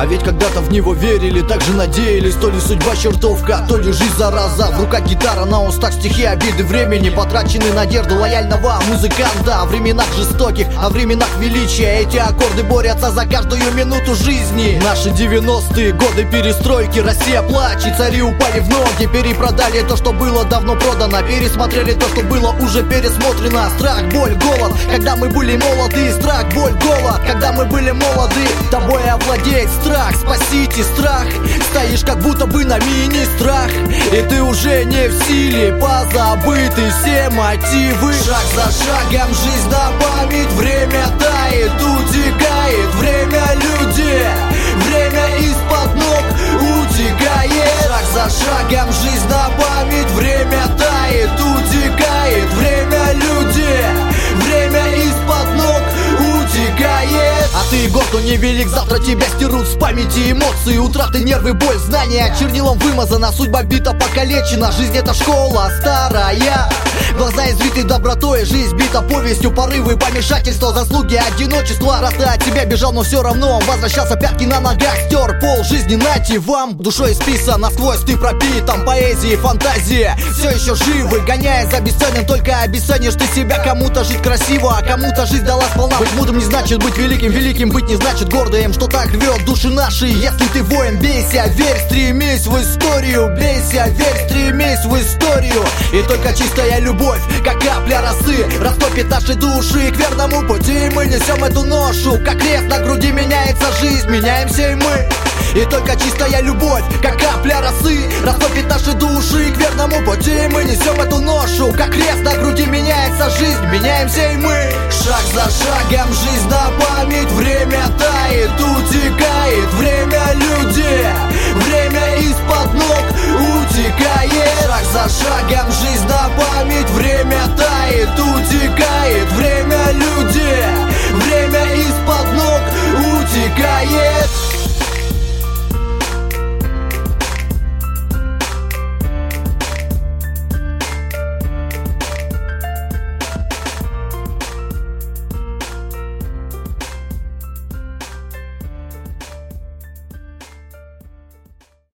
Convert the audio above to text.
А ведь когда-то в него верили, также надеялись. То ли судьба чертовка, то ли жизнь зараза. В руках гитара, на устах стихи, обиды времени, потрачены надежды лояльного музыканта. О временах жестоких, о временах величия. Эти аккорды борются за каждую минуту жизни. Наши 90-е годы перестройки, Россия плачет, цари упали в ноги. Перепродали то, что было давно продано, пересмотрели то, что было уже пересмотрено. Страх, боль, голод, когда мы были молоды. Страх, боль, голод, когда мы были молоды. Тобой овладеет страх, спасите страх. Стоишь как будто бы на мини-страх, и ты уже не в силе, позабыты все мотивы. Шаг за шагом жизнь на память, время тает, утекает время, люди, время из-под ног утекает. Шаг за шагом жизнь на память, время тает, утекает время, люди, время из-под ног утекает. А ты гордо невелик, завтра тебя стерут с памяти эмоции, утраты, нервы, боль, знания чернилом вымазана, судьба бита, покалечена. Жизнь это школа старая, глаза избиты добротой, жизнь бита повестью, порывы, помешательство, заслуги, одиночество. Раз ты от тебя бежал, но все равно возвращался, пятки на ногах, стер пол жизни, нате вам. Душой исписан, насквозь ты пропитан, поэзии, фантазия все еще живы, гоняя за бесценным, только обесценишь ты себя. Кому-то жить красиво, а кому-то жизнь дала сполна. Быть мудрым не значит быть великим, великим быть не значит гордым, что так рвет души наши. Если ты воин, бейся, верь, стремись в историю, бейся, верь, стремись в историю. И только чистая любовь, как капля росы, растопит наши души к верному пути. Мы несем эту ношу, как крест на груди, меняется жизнь, меняемся и мы. И только чистая любовь, как капля росы, растопит наши души к верному пути. Мы несем эту ношу, как крест на груди, меняется жизнь, меняемся и мы. Шаг за шагом жизнь на память, время тает, утекает время, люди, время из-под ног утекает. Шаг за шагом жизнь на память, время тает, утекает время, люди, время из-под ног утекает.